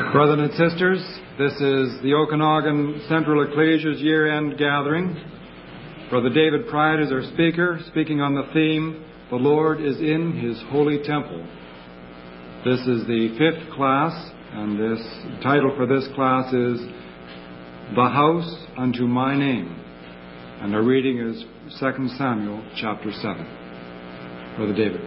Brothers and sisters, this is the Okanagan Central Ecclesia's year-end gathering. Brother David Pride is our speaker, speaking on the theme, "The Lord is in His Holy Temple." This is the fifth class, and this title for this class is, "The House Unto My Name." And our reading is 2 Samuel chapter 7. Brother David.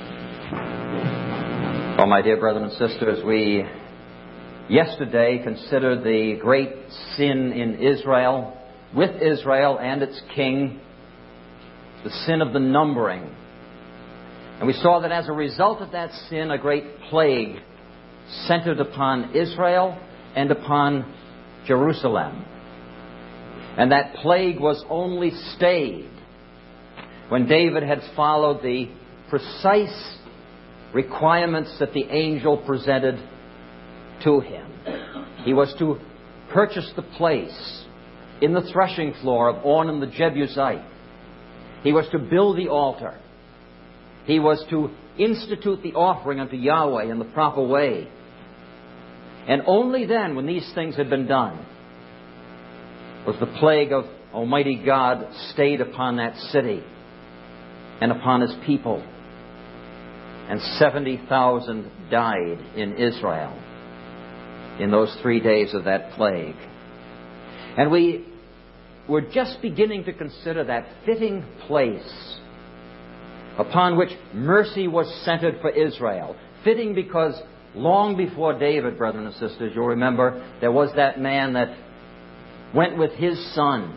Well, my dear brothers and sisters, we yesterday considered the great sin in Israel, with Israel and its king, the sin of the numbering. And we saw that as a result of that sin, a great plague centered upon Israel and upon Jerusalem. And that plague was only stayed when David had followed the precise requirements that the angel presented to him. He was to purchase the place in the threshing floor of Ornan the Jebusite. He was to build the altar. He was to institute the offering unto Yahweh in the proper way. And only then, when these things had been done, was the plague of Almighty God stayed upon that city and upon His people. And 70,000 died in Israel in those 3 days of that plague. And we were just beginning to consider that fitting place upon which mercy was centered for Israel. Fitting because long before David, brothers and sisters, you'll remember, there was that man that went with his son,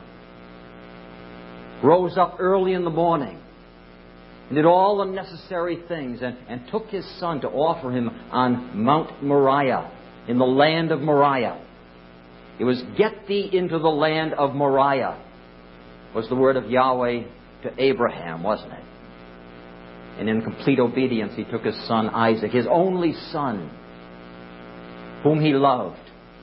rose up early in the morning, and did all the necessary things, and took his son to offer him on Mount Moriah, in the land of Moriah. It was, "Get thee into the land of Moriah," was the word of Yahweh to Abraham, wasn't it? And in complete obedience, he took his son Isaac, his only son, whom he loved.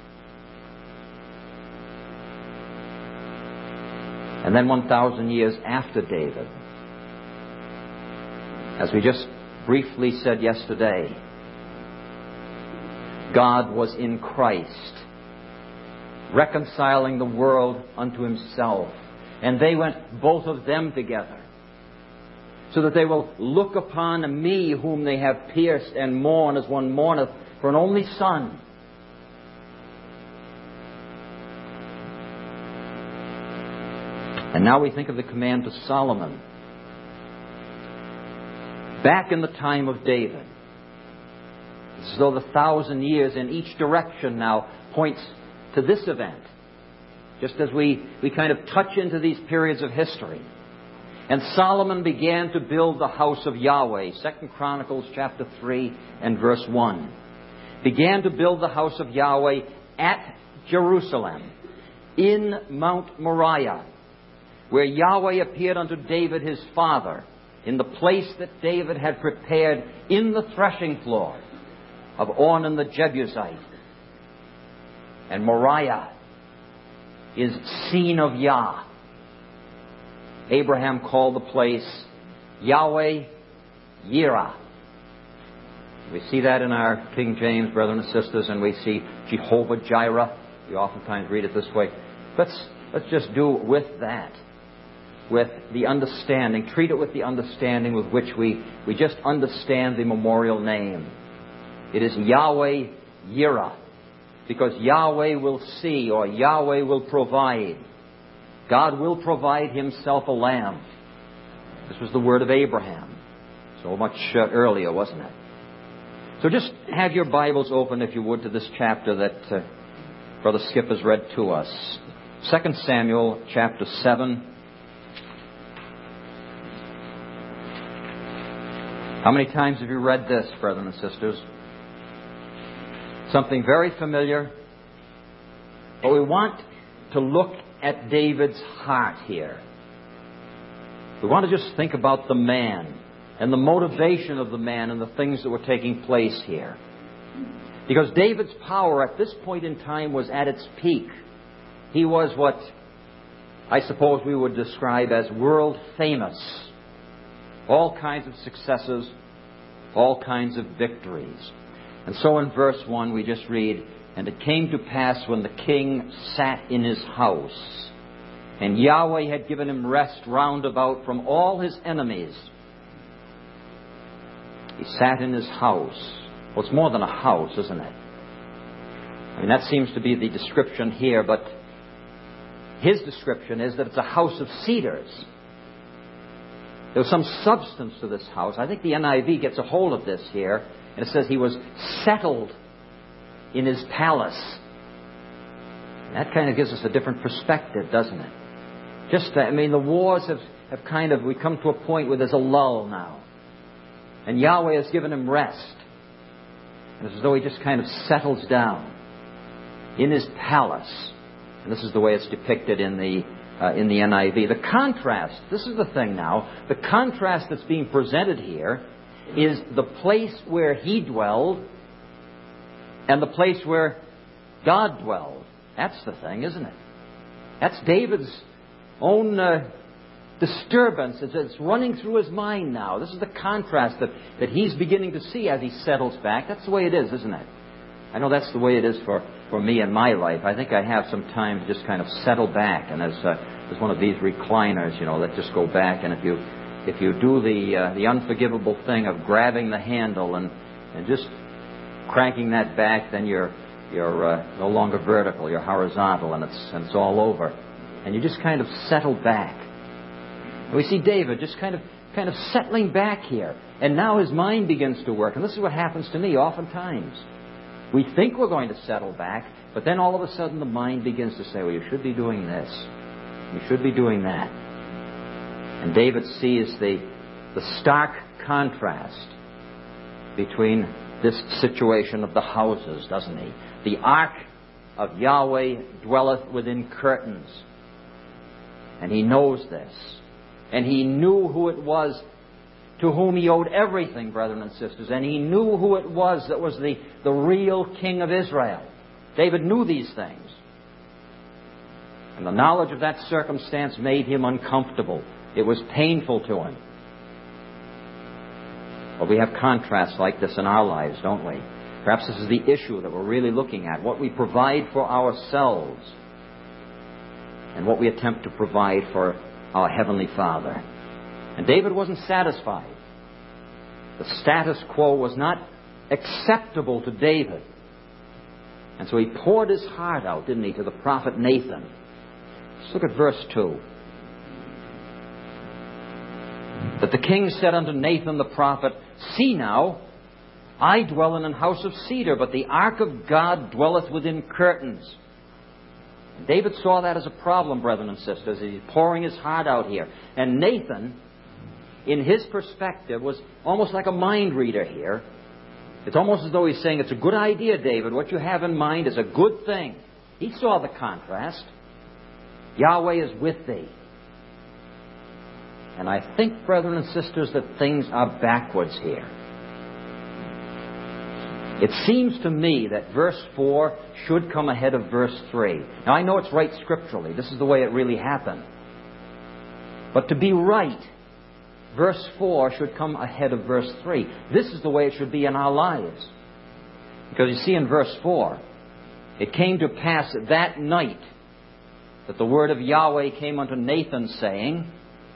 And then 1,000 years after David, as we just briefly said yesterday, God was in Christ, reconciling the world unto Himself. And they went, both of them together, so that they will look upon me whom they have pierced, and mourn as one mourneth for an only son. And now we think of the command to Solomon. Back in the time of David, it's as though the 1,000 years in each direction now points to this event, just as we kind of touch into these periods of history. And Solomon began to build the house of Yahweh. 2 Chronicles chapter 3 and verse 1. Began to build the house of Yahweh at Jerusalem, in Mount Moriah, where Yahweh appeared unto David his father, in the place that David had prepared in the threshing floor of Ornan the Jebusite. And Moriah is scene of Yah. Abraham called the place Yahweh Yireh. We see that in our King James, brothers and sisters, and we see Jehovah Jireh. We oftentimes read it this way. Let's just do with that, with the understanding, treat it with the understanding with which we just understand the memorial name. It is Yahweh Yireh, because Yahweh will see, or Yahweh will provide. God will provide Himself a lamb. This was the word of Abraham, so much earlier, wasn't it? So just have your Bibles open, if you would, to this chapter that Brother Skip has read to us. 2 Samuel chapter 7. How many times have you read this, brothers and sisters? Something very familiar. But we want to look at David's heart here. We want to just think about the man and the motivation of the man and the things that were taking place here. Because David's power at this point in time was at its peak. He was what I suppose we would describe as world famous. All kinds of successes, all kinds of victories. And so in verse 1 we just read, And it came to pass when the king sat in his house, and Yahweh had given him rest round about from all his enemies. He sat in his house. Well, it's more than a house, isn't it? I mean, that seems to be the description here, but his description is that it's a house of cedars. There was some substance to this house. I think the NIV gets a hold of this here, and it says he was settled in his palace. That kind of gives us a different perspective, doesn't it? The wars have kind of, we come to a point where there's a lull now. And Yahweh has given him rest. And it's as though he just kind of settles down in his palace. And this is the way it's depicted in the NIV. The contrast, this is the thing now, the contrast that's being presented here is the place where he dwelled and the place where God dwelled. That's the thing, isn't it? That's David's own disturbance. It's running through his mind now. This is the contrast that he's beginning to see as he settles back. That's the way it is, isn't it? I know that's the way it is for me in my life. I think I have some time to just kind of settle back. And there's one of these recliners, that just go back. And if you do the unforgivable thing of grabbing the handle and just cranking that back, then you're no longer vertical. You're horizontal, and it's all over. And you just kind of settle back. And we see David just kind of settling back here. And now his mind begins to work. And this is what happens to me oftentimes. We think we're going to settle back, but then all of a sudden the mind begins to say, well, you should be doing this. You should be doing that. And David sees the stark contrast between this situation of the houses, doesn't he? The ark of Yahweh dwelleth within curtains. And he knows this. And he knew who it was to whom he owed everything, brethren and sisters. And he knew who it was that was the real king of Israel. David knew these things. And the knowledge of that circumstance made him uncomfortable. It was painful to him. Well, we have contrasts like this in our lives, don't we? Perhaps this is the issue that we're really looking at. What we provide for ourselves and what we attempt to provide for our Heavenly Father. And David wasn't satisfied. The status quo was not acceptable to David. And so he poured his heart out, didn't he, to the prophet Nathan. Let's look at verse 2. That the king said unto Nathan the prophet, See now, I dwell in an house of cedar, but the ark of God dwelleth within curtains. And David saw that as a problem, brethren and sisters. He's pouring his heart out here. And Nathan, in his perspective, was almost like a mind reader here. It's almost as though he's saying, it's a good idea, David. What you have in mind is a good thing. He saw the contrast. Yahweh is with thee. And I think, brethren and sisters, that things are backwards here. It seems to me that verse 4 should come ahead of verse 3. Now, I know it's right scripturally. This is the way it really happened. But to be right, verse 4 should come ahead of verse 3. This is the way it should be in our lives. Because you see in verse 4, it came to pass that night that the word of Yahweh came unto Nathan, saying...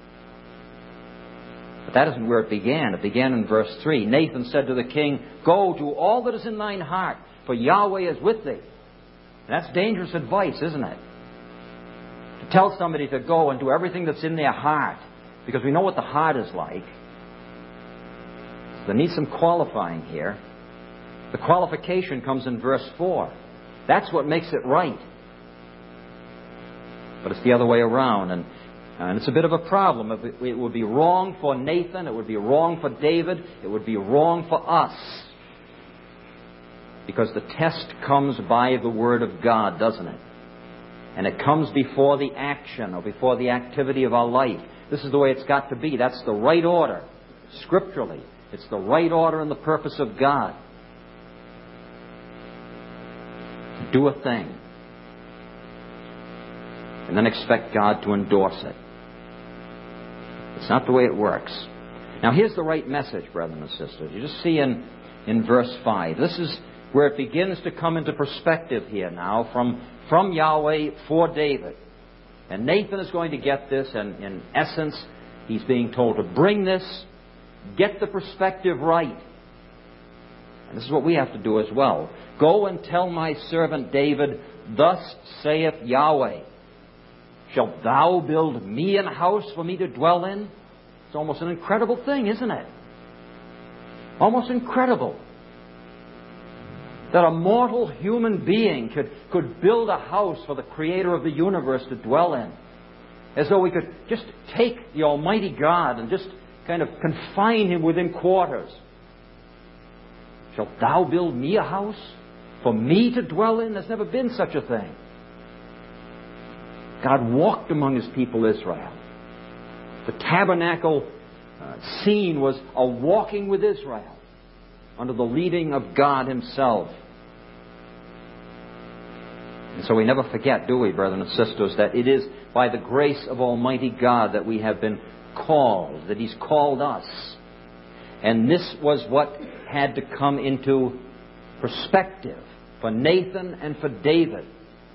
But that isn't where it began. It began in verse 3. Nathan said to the king, Go, do all that is in thine heart, for Yahweh is with thee. And that's dangerous advice, isn't it? To tell somebody to go and do everything that's in their heart. Because we know what the heart is like. So there needs some qualifying here. The qualification comes in verse 4. That's what makes it right. But it's the other way around. And it's a bit of a problem. It would be wrong for Nathan. It would be wrong for David. It would be wrong for us. Because the test comes by the Word of God, doesn't it? And it comes before the action or before the activity of our life. This is the way it's got to be. That's the right order, scripturally. It's the right order and the purpose of God. Do a thing. And then expect God to endorse it. It's not the way it works. Now here's the right message, brethren and sisters. You just see in verse 5. This where it begins to come into perspective here now from Yahweh for David. And Nathan is going to get this, and in essence, he's being told to bring this, get the perspective right. And this is what we have to do as well. Go and tell my servant David, thus saith Yahweh, shalt thou build me an house for me to dwell in? It's almost an incredible thing, isn't it? Almost incredible that a mortal human being could build a house for the Creator of the universe to dwell in. As though we could just take the Almighty God and just kind of confine Him within quarters. Shalt thou build me a house for me to dwell in? There's never been such a thing. God walked among His people Israel. The tabernacle scene was a walking with Israel under the leading of God Himself. And so we never forget, do we, brethren and sisters, that it is by the grace of Almighty God that we have been called, that He's called us. And this was what had to come into perspective for Nathan and for David.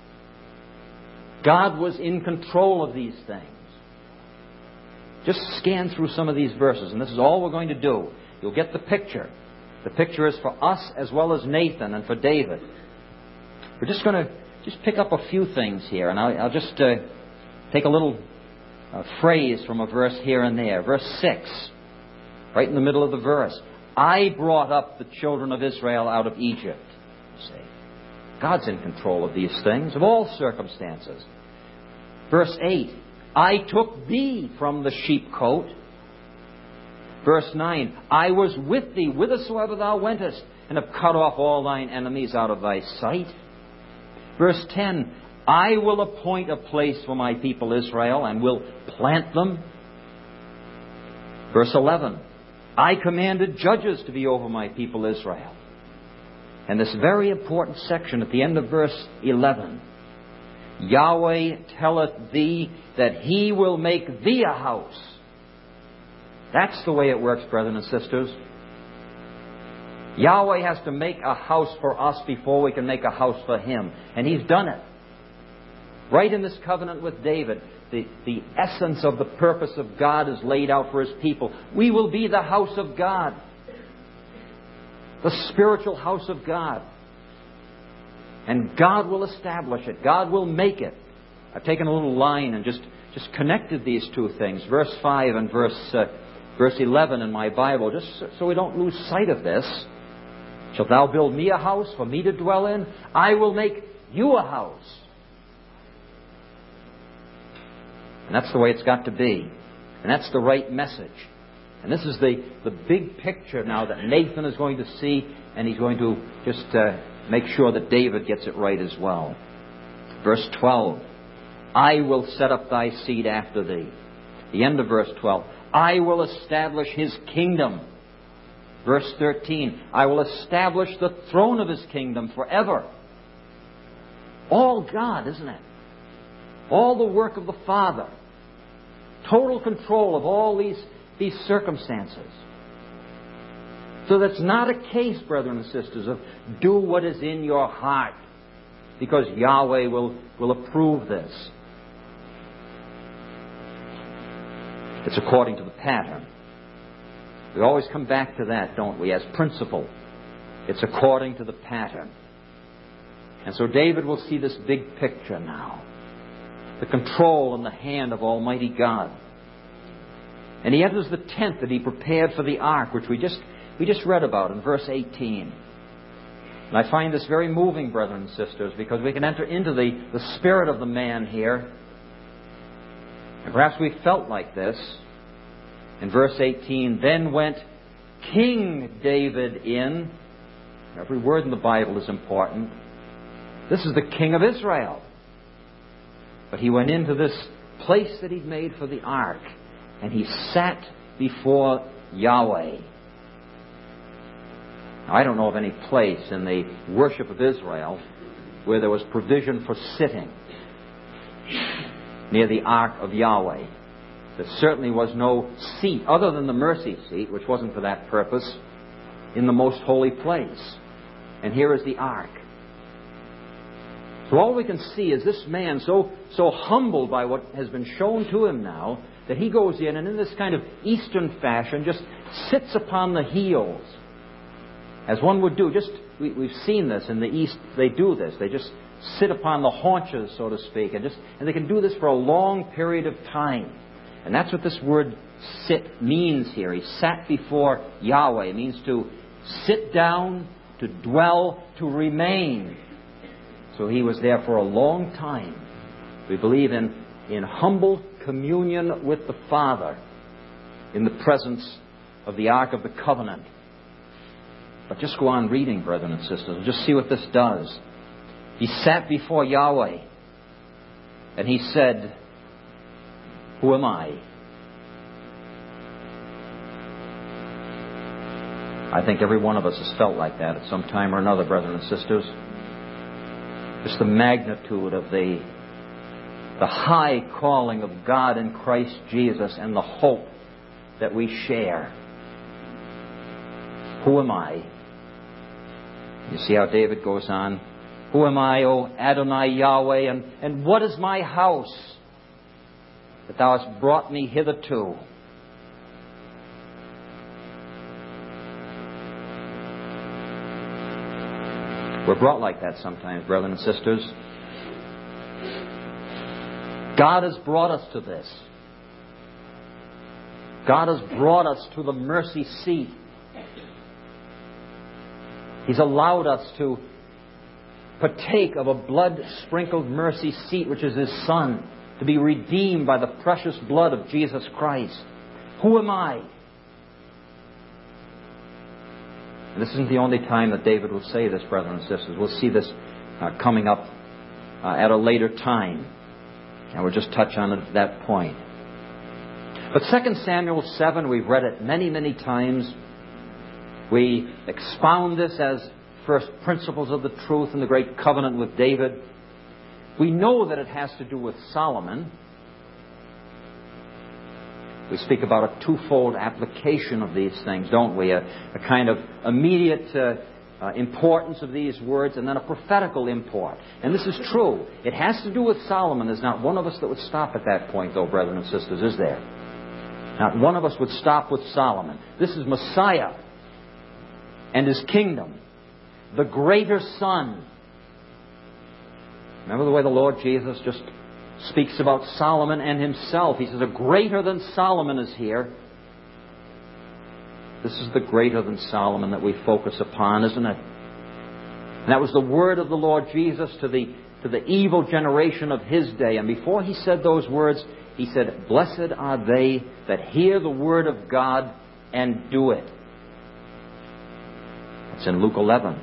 God was in control of these things. Just scan through some of these verses, and this is all we're going to do. You'll get the picture. The picture is for us as well as Nathan and for David. We're just going to pick up a few things here, and I'll just take a little phrase from a verse here and there. Verse 6, right in the middle of the verse. I brought up the children of Israel out of Egypt. See, God's in control of these things, of all circumstances. Verse 8, I took thee from the sheepcote. Verse 9, I was with thee whithersoever thou wentest, and have cut off all thine enemies out of thy sight. Verse 10, I will appoint a place for my people Israel, and will plant them. Verse 11, I commanded judges to be over my people Israel. And this very important section at the end of verse 11, Yahweh telleth thee that He will make thee a house. That's the way it works, brethren and sisters. Yahweh has to make a house for us before we can make a house for Him. And He's done it. Right in this covenant with David, the essence of the purpose of God is laid out for His people. We will be the house of God. The spiritual house of God. And God will establish it. God will make it. I've taken a little line and just connected these two things. Verse 5 and verse 11 in my Bible, just so we don't lose sight of this. Shalt thou build me a house for me to dwell in? I will make you a house. And that's the way it's got to be. And that's the right message. And this is the big picture now that Nathan is going to see, and he's going to just make sure that David gets it right as well. Verse 12, I will set up thy seed after thee. The end of verse 12, I will establish his kingdom. Verse 13, I will establish the throne of his kingdom forever. All God, isn't it? All the work of the Father. Total control of all these circumstances. So that's not a case, brethren and sisters, of do what is in your heart, because Yahweh will approve this. It's according to the pattern. We always come back to that, don't we, as principle. It's according to the pattern. And so David will see this big picture now. The control in the hand of Almighty God. And he enters the tent that he prepared for the ark, which we just read about in verse 18. And I find this very moving, brethren and sisters, because we can enter into the spirit of the man here. And perhaps we felt like this. In verse 18, then went King David in. Every word in the Bible is important. This is the King of Israel. But he went into this place that he'd made for the ark, and he sat before Yahweh. Now, I don't know of any place in the worship of Israel where there was provision for sitting near the ark of Yahweh. There certainly was no seat, other than the mercy seat, which wasn't for that purpose, in the most holy place. And here is the ark. So all we can see is this man so humbled by what has been shown to him now, that he goes in and in this kind of Eastern fashion just sits upon the heels, as one would do. We've seen this in the East. They do this. They just sit upon the haunches, so to speak, and they can do this for a long period of time. And that's what this word sit means here. He sat before Yahweh. It means to sit down, to dwell, to remain. So he was there for a long time. We believe in humble communion with the Father in the presence of the Ark of the Covenant. But just go on reading, brethren and sisters, and just see what this does. He sat before Yahweh, and he said, "Who am I?" I think every one of us has felt like that at some time or another, brethren and sisters. Just the magnitude of the high calling of God in Christ Jesus and the hope that we share. Who am I? You see how David goes on. Who am I, O Adonai Yahweh, and what is my house that thou hast brought me hitherto? We're brought like that sometimes, brethren and sisters. God has brought us to this. God has brought us to the mercy seat. He's allowed us to partake of a blood-sprinkled mercy seat, which is His Son, to be redeemed by the precious blood of Jesus Christ. Who am I? And this isn't the only time that David will say this, brethren and sisters. We'll see this coming up at a later time. And we'll just touch on it at that point. But 2 Samuel 7, we've read it many, many times. We expound this as first principles of the truth in the great covenant with David. We know that it has to do with Solomon. We speak about a twofold application of these things, don't we? A kind of immediate importance of these words and then a prophetical import. And this is true. It has to do with Solomon. There's not one of us that would stop at that point, though, brethren and sisters, is there? Not one of us would stop with Solomon. This is Messiah and His kingdom. The greater Son. Remember the way the Lord Jesus just speaks about Solomon and Himself. He says, a greater than Solomon is here. This is the greater than Solomon that we focus upon, isn't it? And that was the word of the Lord Jesus to the evil generation of His day. And before He said those words, He said, blessed are they that hear the word of God and do it. It's in Luke 11.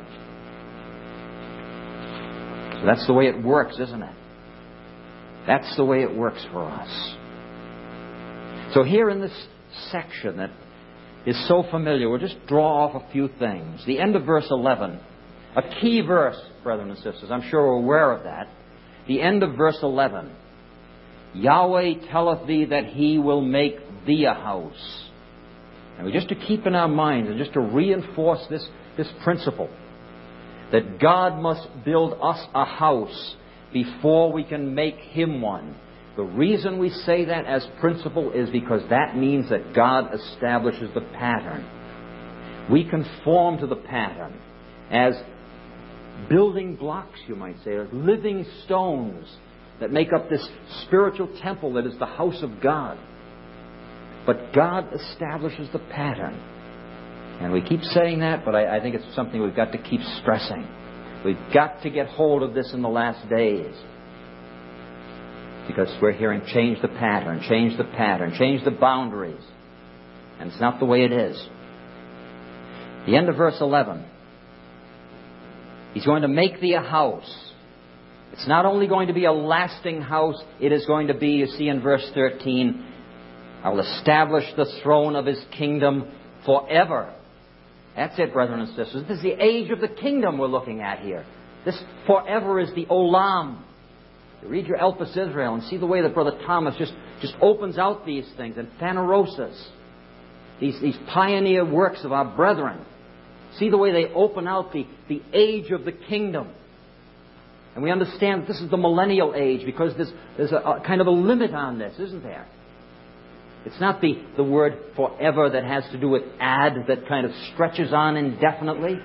So that's the way it works, isn't it? That's the way it works for us. So here in this section that is so familiar, we'll just draw off a few things. The end of verse 11, a key verse, brethren and sisters. I'm sure we're aware of that. The end of verse 11. Yahweh telleth thee that He will make thee a house. And just to keep in our minds and just to reinforce this principle, that God must build us a house before we can make Him one. The reason we say that as principle is because that means that God establishes the pattern. We conform to the pattern as building blocks, you might say, as living stones that make up this spiritual temple that is the house of God. But God establishes the pattern. And we keep saying that, but I think it's something we've got to keep stressing. We've got to get hold of this in the last days. Because we're hearing change the pattern, change the pattern, change the boundaries. And it's not the way it is. The end of verse 11. He's going to make thee a house. It's not only going to be a lasting house, it is going to be, you see in verse 13, I will establish the throne of His kingdom forever. That's it, brethren and sisters. This is the age of the kingdom we're looking at here. This forever is the Olam. You read your Elpis Israel and see the way that Brother Thomas just opens out these things. And Phanerosis, these pioneer works of our brethren, See the way they open out the age of the kingdom. And we understand that this is the millennial age because there's a kind of a limit on this, isn't there? It's not the word forever that has to do with ad that kind of stretches on indefinitely.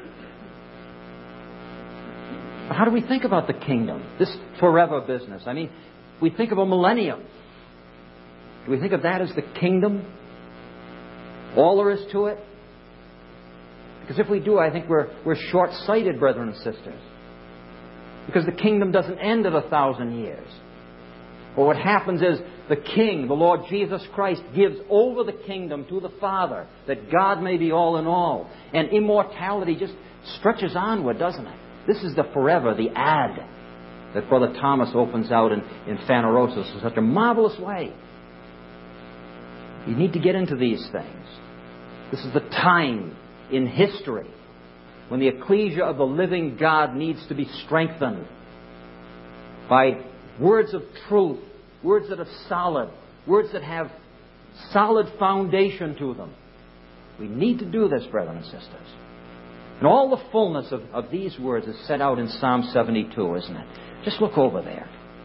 But how do we think about the kingdom? This forever business. I mean, we think of a millennium. Do we think of that as the kingdom? All there is to it? Because if we do, I think we're short-sighted, brethren and sisters. Because the kingdom doesn't end at 1,000 years. But what happens is the King, the Lord Jesus Christ, gives over the kingdom to the Father, that God may be all in all. And immortality just stretches onward, doesn't it? This is the forever, the ad, that Brother Thomas opens out in Phanerosis in such a marvelous way. You need to get into these things. This is the time in history when the ecclesia of the living God needs to be strengthened by words of truth, words that are solid, words that have solid foundation to them. We need to do this, brethren and sisters. And all the fullness of these words is set out in Psalm 72, isn't it? Just look over there.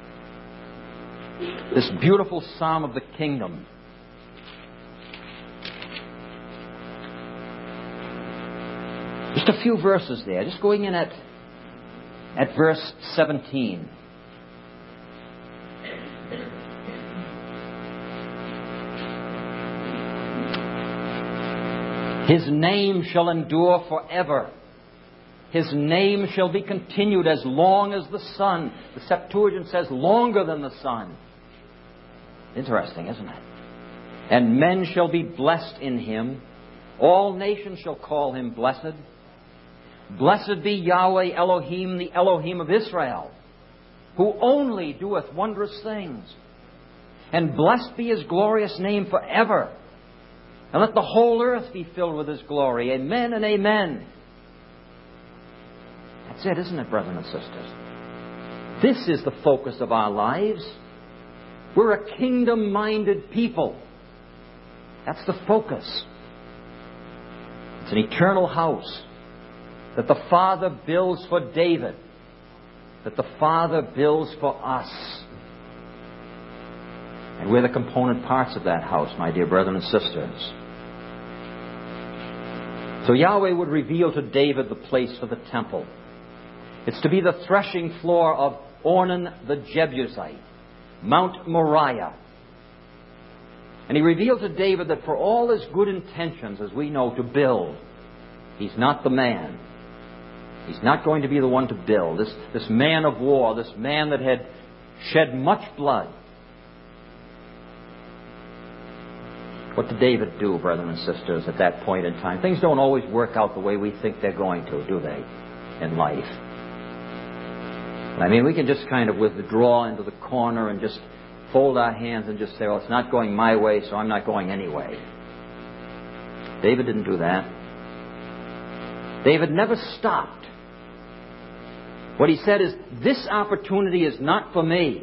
This beautiful psalm of the kingdom. Just a few verses there. Just going in at verse 17. His name shall endure forever. His name shall be continued as long as the sun. The Septuagint says longer than the sun. Interesting, isn't it? And men shall be blessed in him. All nations shall call him blessed. Blessed be Yahweh Elohim, the Elohim of Israel, who only doeth wondrous things. And blessed be his glorious name forever. And let the whole earth be filled with his glory. Amen and amen. That's it, isn't it, brethren and sisters? This is the focus of our lives. We're a kingdom-minded people. That's the focus. It's an eternal house that the Father builds for David, that the Father builds for us. And we're the component parts of that house, my dear brethren and sisters. So Yahweh would reveal to David the place for the temple. It's to be the threshing floor of Ornan the Jebusite, Mount Moriah. And he revealed to David that for all his good intentions, as we know, to build, he's not the man. He's not going to be the one to build. This man of war, this man that had shed much blood. What did David do, brethren and sisters, at that point in time? Things don't always work out the way we think they're going to, do they, in life? I mean, we can just kind of withdraw into the corner and just fold our hands and just say, well, it's not going my way, so I'm not going anyway. David didn't do that. David never stopped. What he said is, this opportunity is not for me.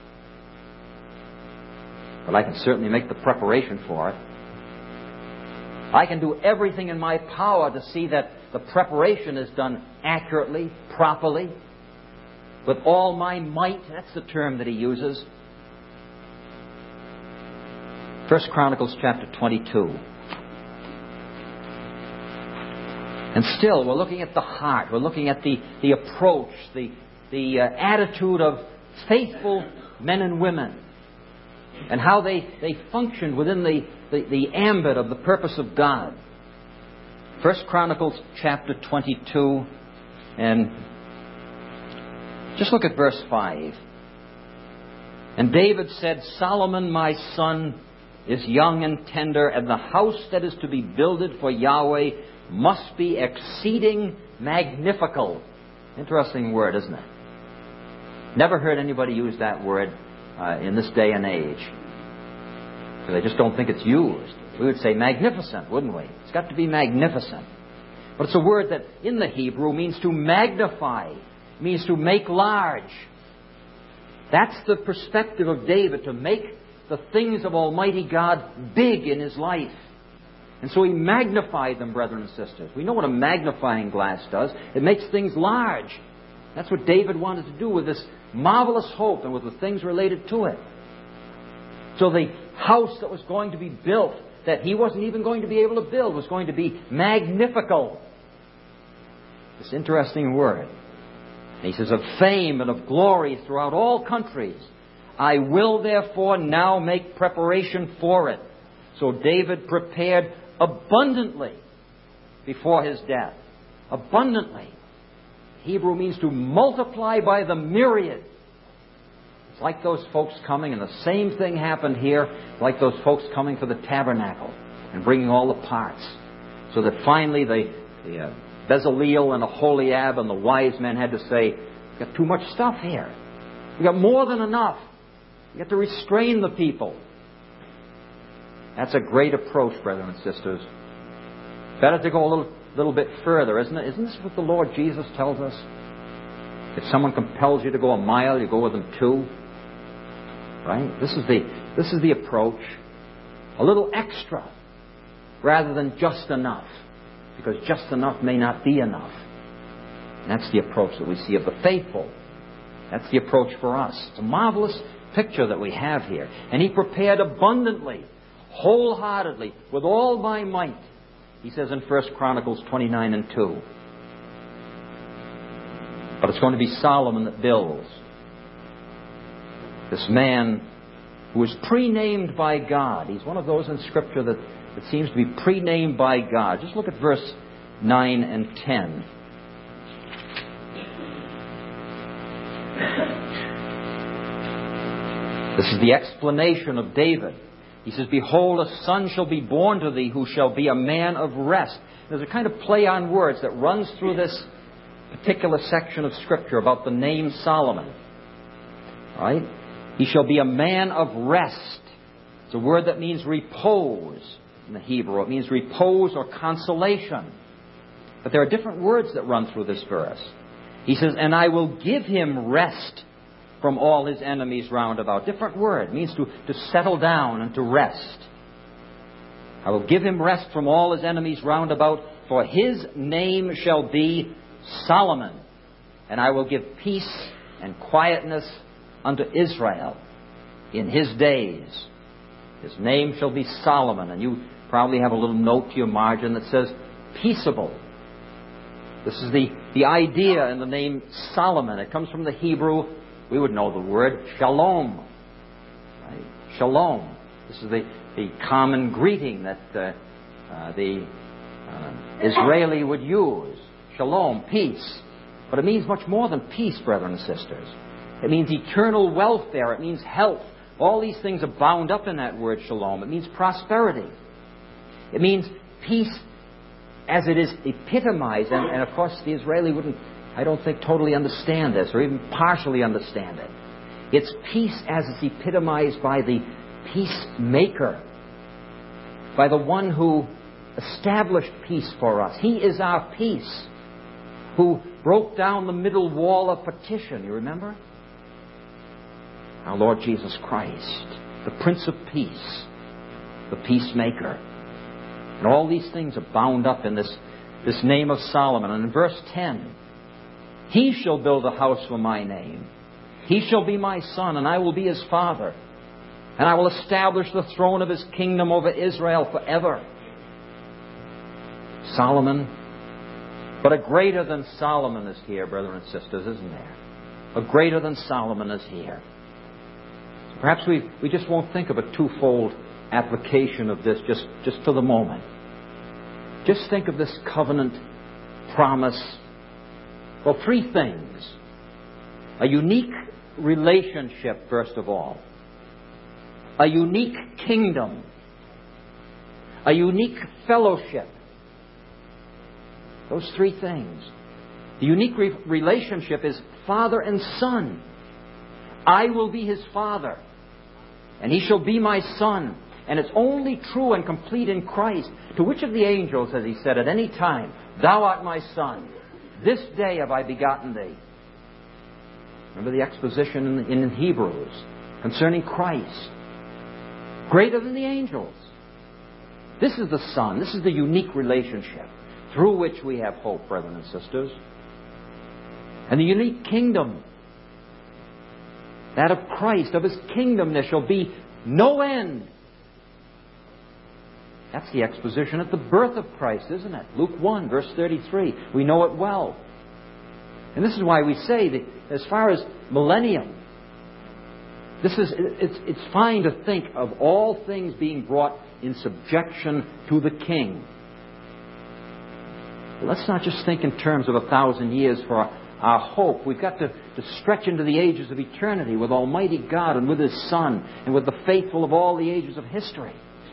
But I can certainly make the preparation for it. I can do everything in my power to see that the preparation is done accurately, properly, with all my might. That's the term that he uses. 1 Chronicles chapter 22. And still, we're looking at the heart. We're looking at the approach, the attitude of faithful men and women, and how they functioned within the ambit of the purpose of God. 1 Chronicles chapter 22, and just look at verse 5. And David said, Solomon my son is young and tender, and the house that is to be builded for Yahweh must be exceeding magnifical. Interesting word, isn't it? Never heard anybody use that word in this day and age. Because I just don't think it's used. We would say magnificent, wouldn't we? It's got to be magnificent. But it's a word that in the Hebrew means to magnify, means to make large. That's the perspective of David, to make the things of Almighty God big in his life. And so he magnified them, brethren and sisters. We know what a magnifying glass does. It makes things large. That's what David wanted to do with this marvelous hope and with the things related to it. So the house that was going to be built, that he wasn't even going to be able to build, was going to be magnifical. This interesting word. And he says, of fame and of glory throughout all countries. I will therefore now make preparation for it. So David prepared abundantly before his death. Abundantly. Hebrew means to multiply by the myriad. It's like those folks coming, and the same thing happened here, like those folks coming for the tabernacle and bringing all the parts. So that finally the Bezaleel and Aholiab and the wise men had to say, we've got too much stuff here. We've got more than enough. You have to restrain the people. That's a great approach, brethren and sisters. Better to go a little bit further, isn't it? Isn't this what the Lord Jesus tells us? If someone compels you to go a mile, you go with them 2. Right? This is the approach. A little extra rather than just enough. Because just enough may not be enough. And that's the approach that we see of the faithful. That's the approach for us. It's a marvelous picture that we have here. And he prepared abundantly, wholeheartedly, with all my might. He says in 1 Chronicles 29:2. But it's going to be Solomon that builds. This man who is pre-named by God. He's one of those in Scripture that seems to be pre-named by God. Just look at verse 9 and 10. This is the explanation of David. He says, behold, a son shall be born to thee who shall be a man of rest. There's a kind of play on words that runs through this particular section of Scripture about the name Solomon. Right? He shall be a man of rest. It's a word that means repose in the Hebrew. It means repose or consolation. But there are different words that run through this verse. He says, and I will give him rest from all his enemies round about. Different word. It means to settle down and to rest. I will give him rest from all his enemies round about, for his name shall be Solomon. And I will give peace and quietness unto Israel in his days. His name shall be Solomon. And you probably have a little note to your margin that says peaceable. This is the idea in the name Solomon. It comes from the Hebrew. We would know the word shalom. Right? Shalom. This is the common greeting that the Israeli would use. Shalom, peace. But it means much more than peace, brethren and sisters. It means eternal welfare. It means health. All these things are bound up in that word shalom. It means prosperity. It means peace as it is epitomized. And of course, the Israeli wouldn't, I don't think, totally understand this or even partially understand it. It's peace as it's epitomized by the peacemaker, by the one who established peace for us. He is our peace, who broke down the middle wall of partition. You remember? Our Lord Jesus Christ, the Prince of Peace, the peacemaker. And all these things are bound up in this name of Solomon. And in verse 10, he shall build a house for my name. He shall be my son, and I will be his father. And I will establish the throne of his kingdom over Israel forever. Solomon. But a greater than Solomon is here, brethren and sisters, isn't there? A greater than Solomon is here. So perhaps we just won't think of a twofold application of this just for the moment. Just think of this covenant promise. Well, 3 things. A unique relationship, first of all. A unique kingdom. A unique fellowship. Those 3 things. The unique relationship is father and son. I will be his father, and he shall be my son. And it's only true and complete in Christ. To which of the angels has he said at any time, thou art my son, this day have I begotten thee? Remember the exposition in Hebrews concerning Christ. Greater than the angels. This is the Son. This is the unique relationship through which we have hope, brethren and sisters. And the unique kingdom, that of Christ, of His kingdom, there shall be no end. That's the exposition at the birth of Christ, isn't it? Luke 1, verse 33. We know it well. And this is why we say that as far as millennium, it's fine to think of all things being brought in subjection to the King. Let's not just think in terms of 1,000 years for our hope. We've got to stretch into the ages of eternity with Almighty God and with His Son and with the faithful of all the ages of history.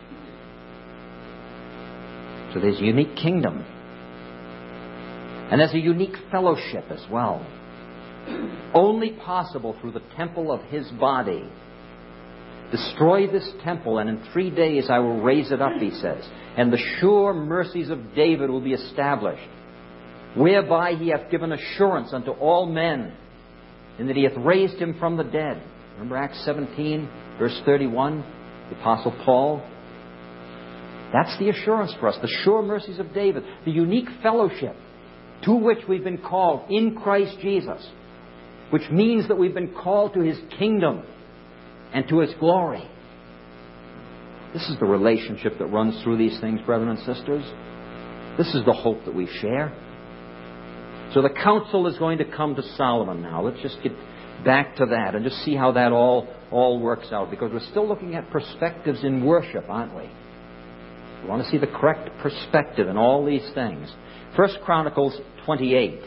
So there's a unique kingdom. And there's a unique fellowship as well. Only possible through the temple of His body. Destroy this temple, and in 3 days I will raise it up, He says. And the sure mercies of David will be established, whereby He hath given assurance unto all men, in that He hath raised Him from the dead. Remember Acts 17, verse 31, the Apostle Paul? That's the assurance for us, the sure mercies of David, the unique fellowship to which we've been called in Christ Jesus, which means that we've been called to His kingdom and to His glory. This is the relationship that runs through these things, brethren and sisters. This is the hope that we share. So the counsel is going to come to Solomon now. Let's just get back to that and just see how that all works out, because we're still looking at perspectives in worship, aren't we? We want to see the correct perspective in all these things. 1 Chronicles 28.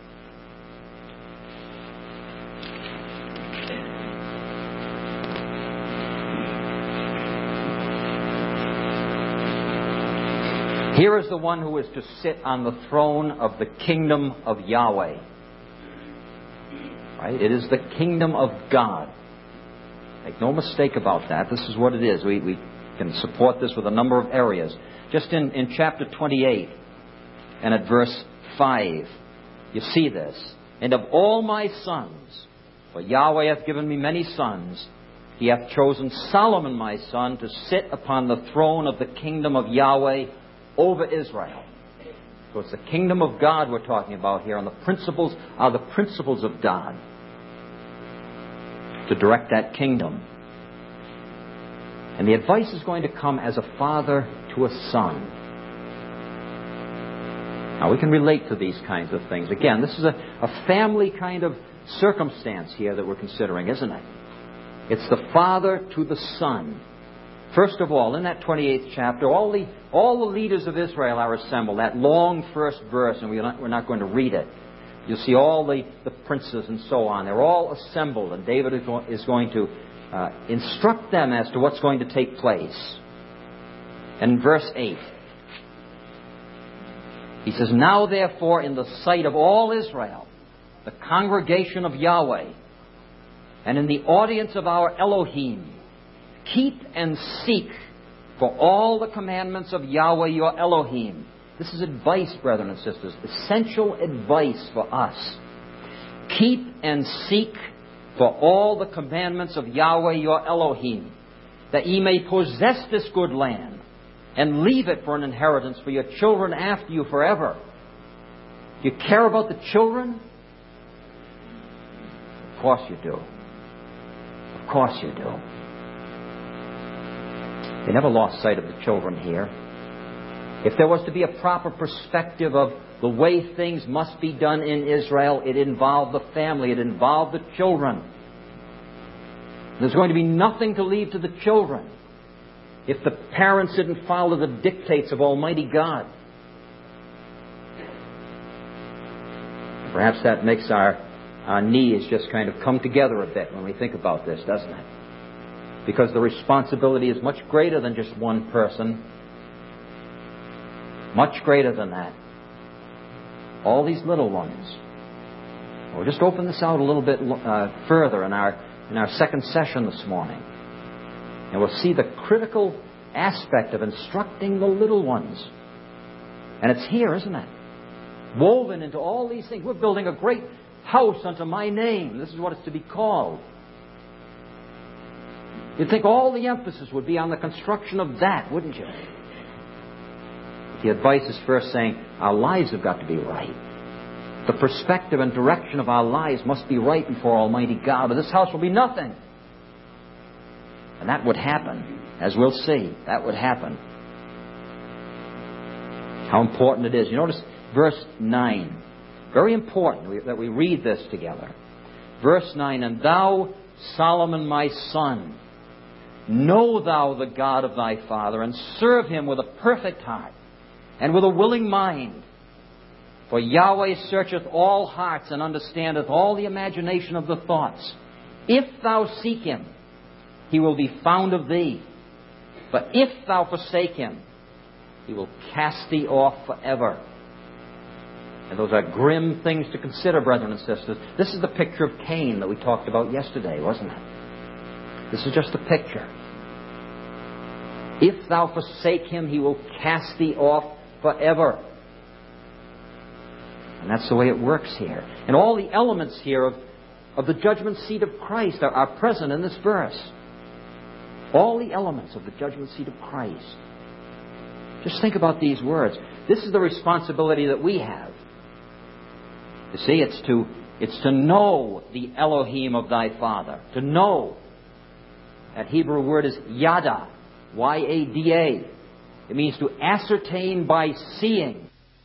Here is the one who is to sit on the throne of the kingdom of Yahweh. Right? It is the kingdom of God. Make no mistake about that. This is what it is. We can support this with a number of areas. Just in chapter 28 and at verse 5, you see this. And of all my sons, for Yahweh hath given me many sons, He hath chosen Solomon my son to sit upon the throne of the kingdom of Yahweh over Israel. So it's the kingdom of God we're talking about here, and the principles are the principles of God to direct that kingdom. And the advice is going to come as a father to a son. Now we can relate to these kinds of things. Again, this is a family kind of circumstance here that we're considering, isn't it? It's the father to the son. First of all, in that 28th chapter, all the leaders of Israel are assembled. That long first verse, and we're not going to read it. You'll see all the princes and so on. They're all assembled, and David is going to instruct them as to what's going to take place. And in verse 8, he says, Now therefore in the sight of all Israel, the congregation of Yahweh, and in the audience of our Elohim, keep and seek for all the commandments of Yahweh your Elohim. This is advice, brethren and sisters, essential advice for us. Keep and seek for all the commandments of Yahweh your Elohim, that ye may possess this good land, and leave it for an inheritance for your children after you forever. Do you care about the children? Of course you do. Of course you do. They never lost sight of the children here. If there was to be a proper perspective of the way things must be done in Israel, it involved the family. It involved the children. There's going to be nothing to leave to the children if the parents didn't follow the dictates of Almighty God. Perhaps that makes our knees just kind of come together a bit when we think about this, doesn't it? Because the responsibility is much greater than just one person. Much greater than that. All these little ones. We'll just open this out a little bit further in our second session this morning. And we'll see the critical aspect of instructing the little ones. And it's here, isn't it? Woven into all these things. We're building a great house unto my name. This is what it's to be called. You'd think all the emphasis would be on the construction of that, wouldn't you? The advice is first saying, our lives have got to be right. The perspective and direction of our lives must be right before Almighty God, or this house will be nothing. And that would happen, as we'll see. That would happen. How important it is. You notice verse 9. Very important that we read this together. Verse 9, and thou, Solomon, my son, know thou the God of thy father, and serve him with a perfect heart, and with a willing mind. For Yahweh searcheth all hearts, and understandeth all the imagination of the thoughts. If thou seek him, he will be found of thee. But if thou forsake him, he will cast thee off forever. And those are grim things to consider, brethren and sisters. This is the picture of Cain that we talked about yesterday, wasn't it? This is just a picture. If thou forsake him, he will cast thee off forever. And that's the way it works here. And all the elements here of the judgment seat of Christ are present in this verse. All the elements of the judgment seat of Christ. Just think about these words. This is the responsibility that we have. You see, it's to know the Elohim of thy Father. To know. That Hebrew word is yada. Y-A-D-A. It means to ascertain by seeing.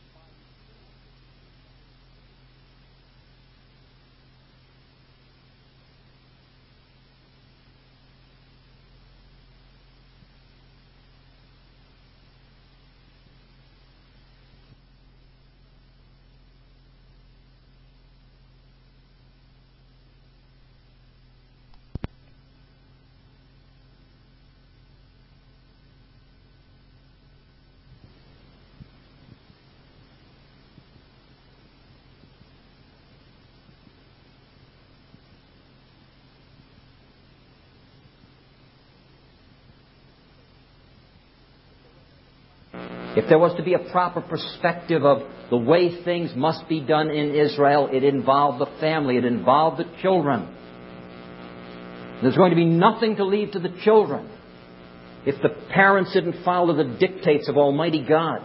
If there was to be a proper perspective of the way things must be done in Israel, it involved the family, it involved the children. There's going to be nothing to leave to the children if the parents didn't follow the dictates of Almighty God.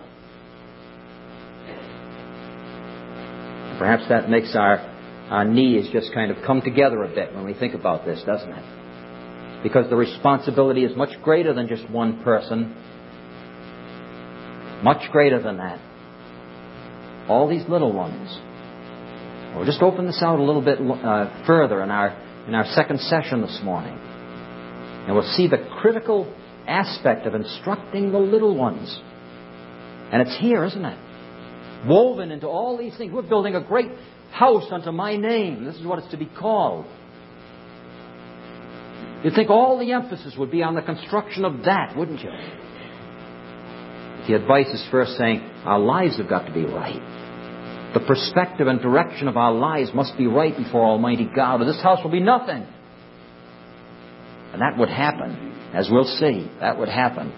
Perhaps that makes our knees just kind of come together a bit when we think about this, doesn't it? Because the responsibility is much greater than just one person. Much greater than that. All these little ones. We'll just open this out a little bit further in our second session this morning. And we'll see the critical aspect of instructing the little ones. And it's here, isn't it? Woven into all these things. We're building a great house unto my name. This is what it's to be called. You'd think all the emphasis would be on the construction of that, wouldn't you? The advice is first saying, our lives have got to be right. The perspective and direction of our lives must be right before Almighty God, or this house will be nothing. And that would happen, as we'll see. That would happen.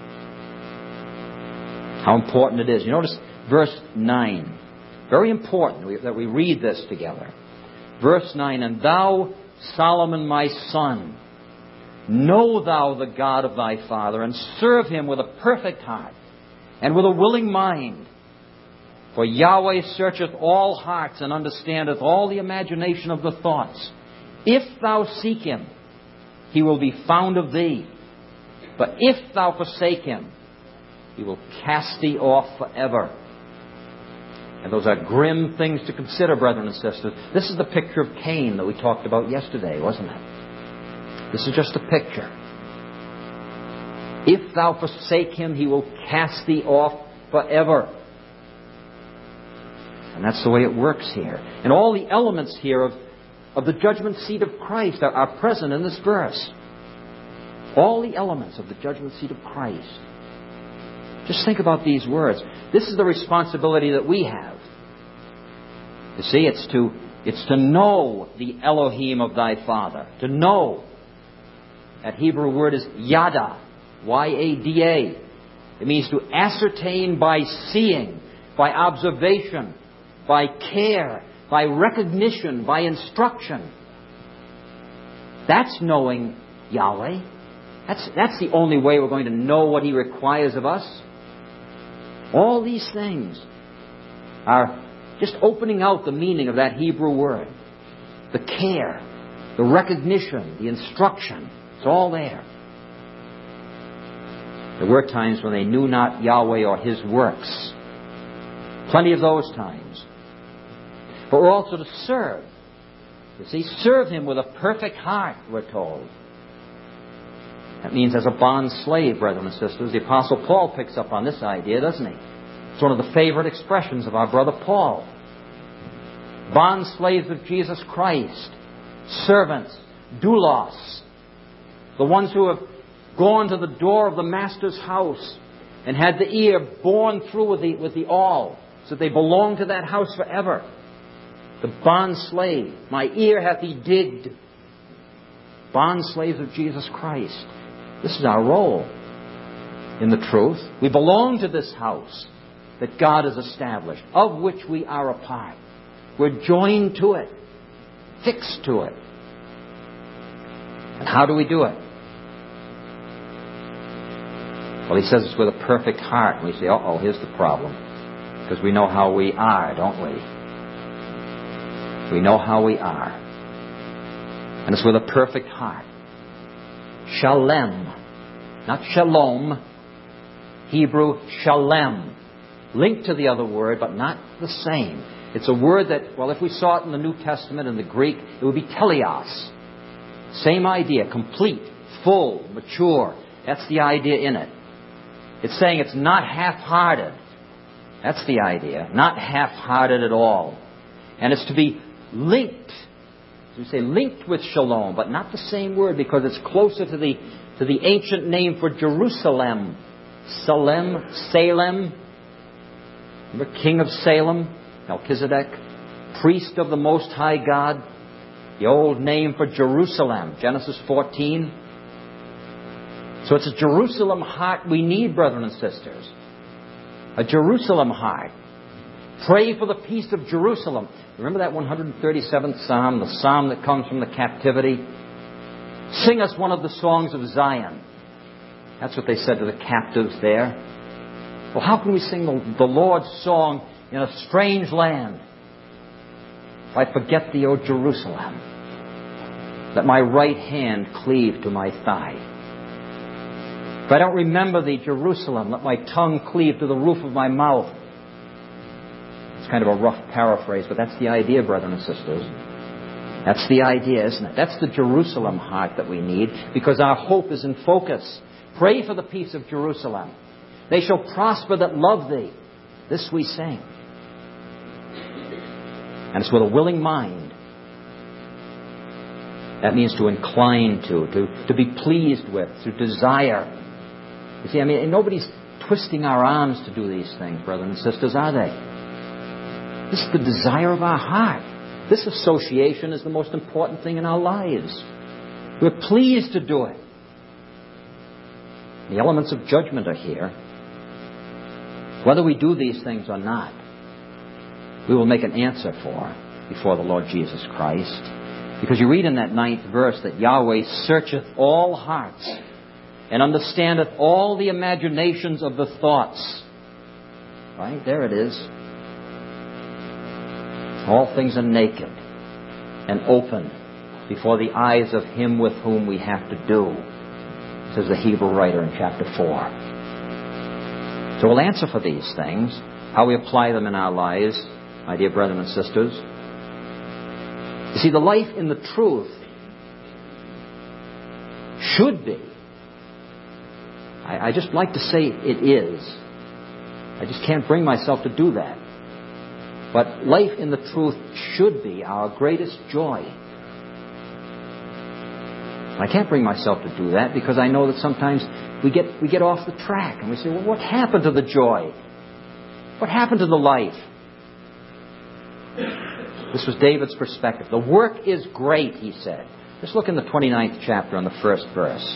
How important it is. You notice verse 9. Very important that we read this together. Verse 9, and thou, Solomon, my son, know thou the God of thy father, and serve him with a perfect heart, and with a willing mind. For Yahweh searcheth all hearts, and understandeth all the imagination of the thoughts. If thou seek him, he will be found of thee. But if thou forsake him, he will cast thee off forever. And those are grim things to consider, brethren and sisters. This is the picture of Cain that we talked about yesterday, wasn't it? This is just a picture. If thou forsake him, he will cast thee off forever. And that's the way it works here. And all the elements here of the judgment seat of Christ are present in this verse. All the elements of the judgment seat of Christ. Just think about these words. This is the responsibility that we have. You see, it's to know the Elohim of thy Father. To know. That Hebrew word is yada. Y-A-D-A. It means to ascertain by seeing, by observation, by care, by recognition, by instruction. That's knowing Yahweh. That's the only way we're going to know what he requires of us. All these things are just opening out the meaning of that Hebrew word. The care, the recognition, the instruction. It's all there. There were times when they knew not Yahweh or His works. Plenty of those times. But we're also to serve. You see, serve Him with a perfect heart, we're told. That means as a bond slave, brethren and sisters. The Apostle Paul picks up on this idea, doesn't he? It's one of the favorite expressions of our brother Paul. Bond slaves of Jesus Christ. Servants. Doulos. The ones who have gone to the door of the Master's house and had the ear borne through with the awl, so that they belong to that house forever. The bond slave. My ear hath He digged. Bond slaves of Jesus Christ. This is our role in the truth. We belong to this house that God has established, of which we are a part. We're joined to it, fixed to it. And how do we do it? Well, he says it's with a perfect heart. And we say, here's the problem. Because we know how we are, don't we? We know how we are. And it's with a perfect heart. Shalem. Not shalom. Hebrew, shalem. Linked to the other word, but not the same. It's a word that, well, if we saw it in the New Testament in the Greek, it would be teleos. Same idea. Complete, full, mature. That's the idea in it. It's saying it's not half-hearted. That's the idea. Not half-hearted at all. And it's to be linked. We say linked with shalom, but not the same word because it's closer to the ancient name for Jerusalem. Salem. Remember, king of Salem, Melchizedek, priest of the Most High God. The old name for Jerusalem, Genesis 14. So it's a Jerusalem heart we need, brethren and sisters. A Jerusalem heart. Pray for the peace of Jerusalem. Remember that 137th Psalm, the psalm that comes from the captivity? Sing us one of the songs of Zion. That's what they said to the captives there. Well, how can we sing the Lord's song in a strange land? If I forget thee, O Jerusalem, let my right hand cleave to my thigh. If I don't remember thee, Jerusalem, let my tongue cleave to the roof of my mouth. It's kind of a rough paraphrase, but that's the idea, brethren and sisters. That's the idea, isn't it? That's the Jerusalem heart that we need, because our hope is in focus. Pray for the peace of Jerusalem. They shall prosper that love thee. This we sing. And it's with a willing mind. That means to incline to be pleased with, to desire. You see, nobody's twisting our arms to do these things, brothers and sisters, are they? This is the desire of our heart. This association is the most important thing in our lives. We're pleased to do it. The elements of judgment are here. Whether we do these things or not, we will make an answer for before the Lord Jesus Christ. Because you read in that 9th verse that Yahweh searcheth all hearts and understandeth all the imaginations of the thoughts. Right? There it is. All things are naked and open before the eyes of Him with whom we have to do, says the Hebrew writer in chapter 4. So we'll answer for these things, how we apply them in our lives, my dear brethren and sisters. You see, the life in the truth should be, I just like to say it is. I just can't bring myself to do that. But life in the truth should be our greatest joy. I can't bring myself to do that because I know that sometimes we get off the track and we say, well, what happened to the joy? What happened to the life? This was David's perspective. The work is great, he said. Let's look in the 29th chapter on the first verse.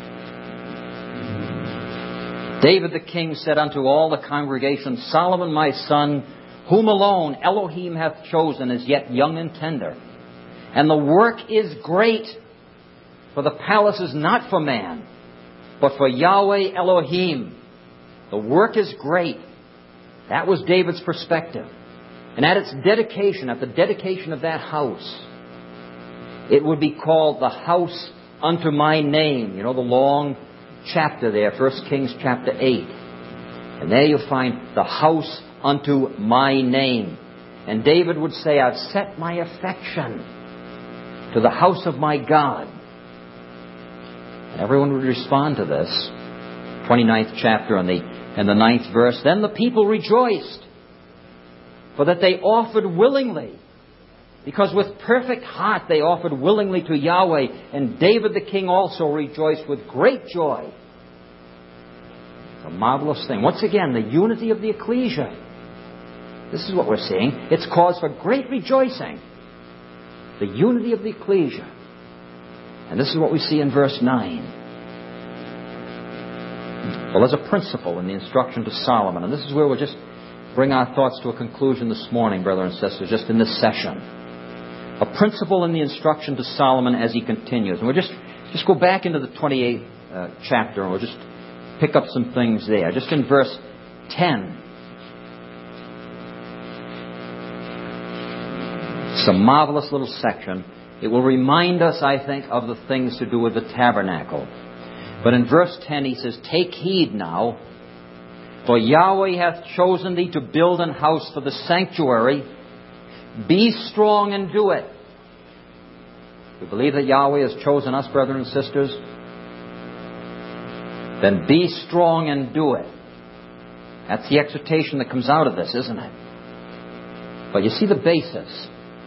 David the king said unto all the congregation, Solomon my son, whom alone Elohim hath chosen, is yet young and tender. And the work is great, for the palace is not for man, but for Yahweh Elohim. The work is great. That was David's perspective. And at its dedication, at the dedication of that house, it would be called the house unto my name. You know, the long chapter there, 1 Kings chapter 8. And there you'll find the house unto my name. And David would say, I've set my affection to the house of my God. And everyone would respond to this. 29th chapter and the 9th verse. Then the people rejoiced, for that they offered willingly. Because with perfect heart they offered willingly to Yahweh. And David the king also rejoiced with great joy. It's a marvelous thing. Once again, the unity of the ecclesia. This is what we're seeing. It's cause for great rejoicing. The unity of the ecclesia. And this is what we see in verse 9. Well, there's a principle in the instruction to Solomon. And this is where we'll just bring our thoughts to a conclusion this morning, brothers and sisters, just in this session. A principle in the instruction to Solomon as he continues. And we'll just go back into the 28th chapter and we'll just pick up some things there. Just in verse 10. It's a marvelous little section. It will remind us, I think, of the things to do with the tabernacle. But in verse 10 he says, Take heed now, for Yahweh hath chosen thee to build an house for the sanctuary. Be strong and do it. You believe that Yahweh has chosen us, brethren and sisters? Then be strong and do it. That's the exhortation that comes out of this, isn't it? But you see the basis.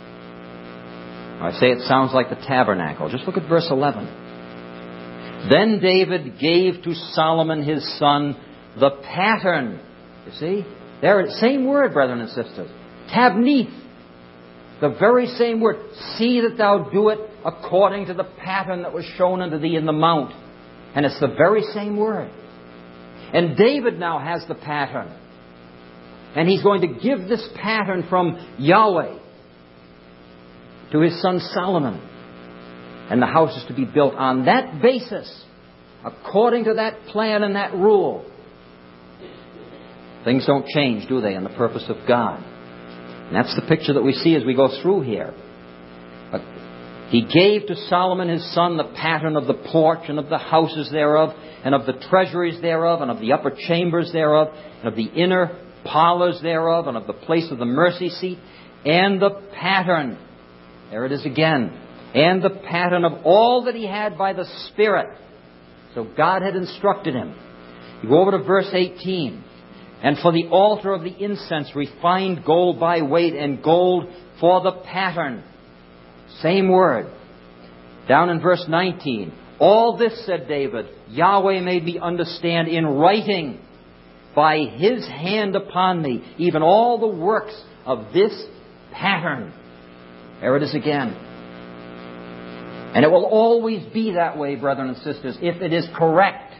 I say it sounds like the tabernacle. Just look at verse 11. Then David gave to Solomon his son the pattern. You see? There, same word, brethren and sisters. Tabnith. The very same word. See that thou do it according to the pattern that was shown unto thee in the mount. And it's the very same word. And David now has the pattern. And he's going to give this pattern from Yahweh to his son Solomon. And the house is to be built on that basis, according to that plan and that rule. Things don't change, do they, in the purpose of God? And that's the picture that we see as we go through here. But he gave to Solomon his son the pattern of the porch and of the houses thereof, and of the treasuries thereof, and of the upper chambers thereof, and of the inner parlors thereof, and of the place of the mercy seat, and the pattern. There it is again. And the pattern of all that he had by the Spirit. So God had instructed him. You go over to verse 18. And for the altar of the incense, refined gold by weight, and gold for the pattern. Same word. Down in verse 19. All this, said David, Yahweh made me understand in writing by his hand upon me, even all the works of this pattern. There it is again. And it will always be that way, brethren and sisters, if it is correct.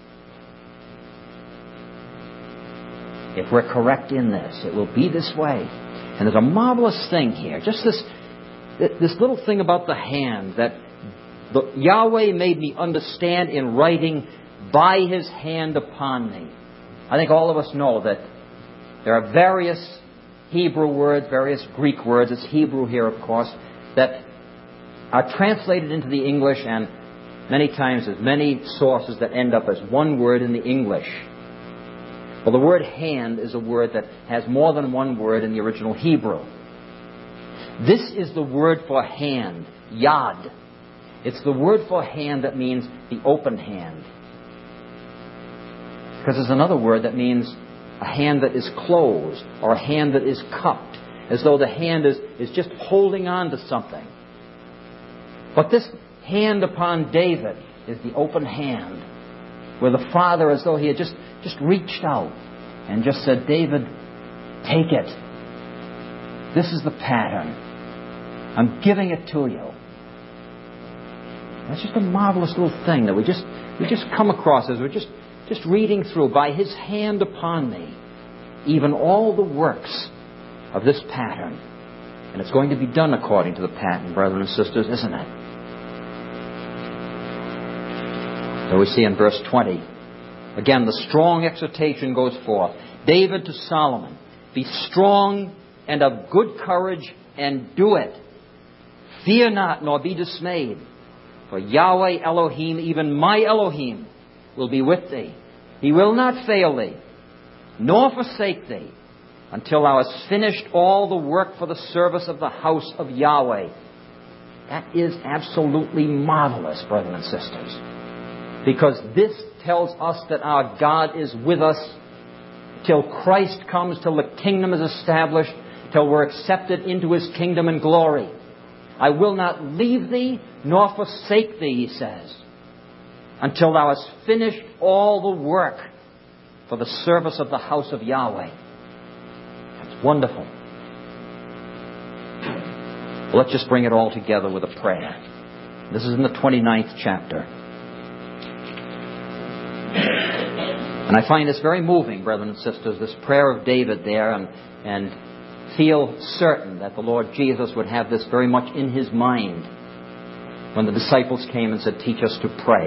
If we're correct in this, it will be this way. And there's a marvelous thing here. Just this little thing about the hand, that Yahweh made me understand in writing by his hand upon me. I think all of us know that there are various Hebrew words, various Greek words, it's Hebrew here of course, that are translated into the English, and many times there's many sources that end up as one word in the English. Well, the word hand is a word that has more than one word in the original Hebrew. This is the word for hand, yad. It's the word for hand that means the open hand. Because there's another word that means a hand that is closed, or a hand that is cupped, as though the hand is just holding on to something. But this hand upon David is the open hand, where the Father, as though he had just reached out and just said, David, take it. This is the pattern. I'm giving it to you. That's just a marvelous little thing that we just come across as we're just reading through. By his hand upon me, even all the works of this pattern. And it's going to be done according to the pattern, brethren and sisters, isn't it? So we see in verse 20, Again, the strong exhortation goes forth. David to Solomon, be strong and of good courage, and do it. Fear not, nor be dismayed. For Yahweh Elohim, even my Elohim, will be with thee. He will not fail thee, nor forsake thee, until thou hast finished all the work for the service of the house of Yahweh. That is absolutely marvelous, brethren and sisters. Because this tells us that our God is with us till Christ comes, till the kingdom is established, till we're accepted into His kingdom and glory. I will not leave thee nor forsake thee, he says, until thou hast finished all the work for the service of the house of Yahweh. That's wonderful. Well, let's just bring it all together with a prayer. This is in the 29th chapter. And I find this very moving, brethren and sisters, this prayer of David there, and feel certain that the Lord Jesus would have this very much in His mind when the disciples came and said, teach us to pray.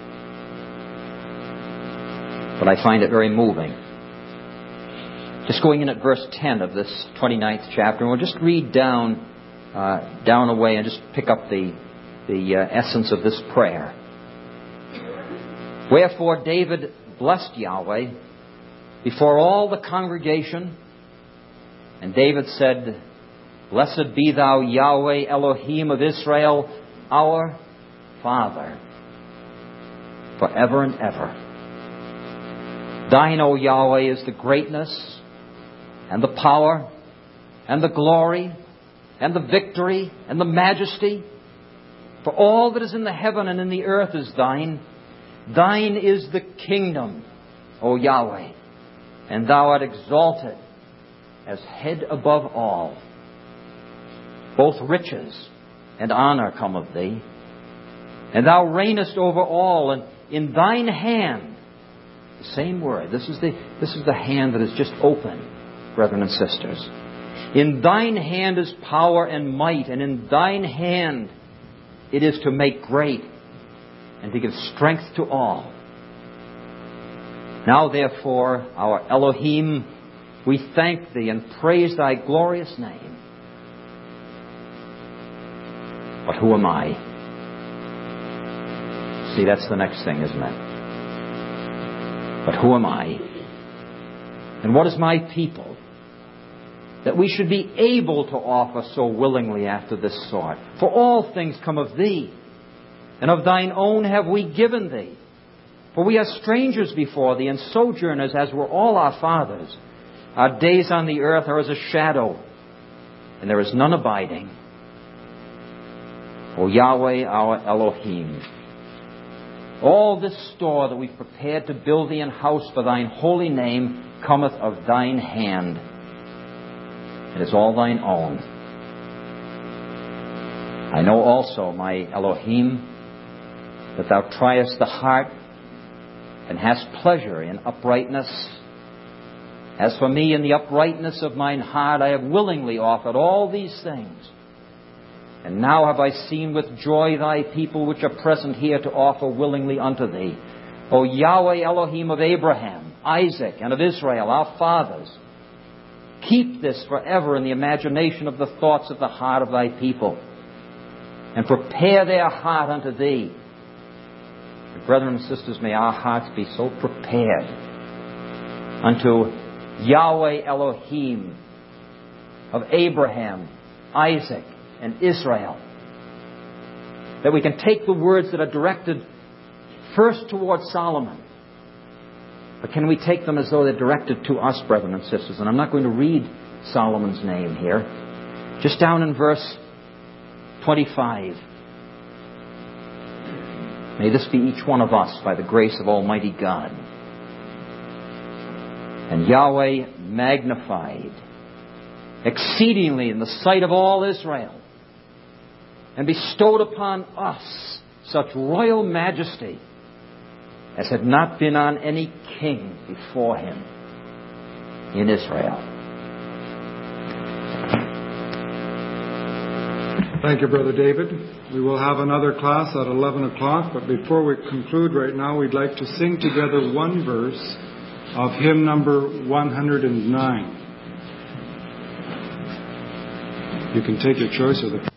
But I find it very moving. Just going in at verse 10 of this 29th chapter, and we'll just read down away and just pick up the essence of this prayer. Wherefore David blessed Yahweh before all the congregation, and David said, Blessed be thou, Yahweh Elohim of Israel, our Father, forever and ever. Thine, O Yahweh, is the greatness and the power and the glory and the victory and the majesty. For all that is in the heaven and in the earth is thine. Thine is the kingdom, O Yahweh, and thou art exalted as head above all. Both riches and honor come of thee, and thou reignest over all, and in thine hand, the same word, this is the hand that is just open, brethren and sisters. In thine hand is power and might, and in thine hand it is to make great and to give strength to all. Now therefore, our Elohim, we thank thee and praise thy glorious name. But who am I? See, that's the next thing, isn't it? But who am I? And what is my people, that we should be able to offer so willingly after this sort? For all things come of thee, and of thine own have we given thee. For we are strangers before thee, and sojourners, as were all our fathers. Our days on the earth are as a shadow, and there is none abiding. O Yahweh, our Elohim, all this store that we've prepared to build thee an house for thine holy name cometh of thine hand. It is all thine own. I know also, my Elohim, that thou triest the heart and hast pleasure in uprightness. As for me, in the uprightness of mine heart, I have willingly offered all these things. And now have I seen with joy thy people which are present here to offer willingly unto thee. O Yahweh Elohim of Abraham, Isaac, and of Israel, our fathers, keep this forever in the imagination of the thoughts of the heart of thy people, and prepare their heart unto thee. And brethren and sisters, may our hearts be so prepared unto Yahweh Elohim of Abraham, Isaac, and Israel, that we can take the words that are directed first toward Solomon, but can we take them as though they're directed to us, brethren and sisters? And I'm not going to read Solomon's name here. Just down in verse 25. May this be each one of us by the grace of Almighty God. And Yahweh magnified exceedingly in the sight of all Israel, and bestowed upon us such royal majesty as had not been on any king before him in Israel. Thank you, Brother David. We will have another class at 11 o'clock, but before we conclude right now, we'd like to sing together one verse of hymn number 109. You can take your choice of the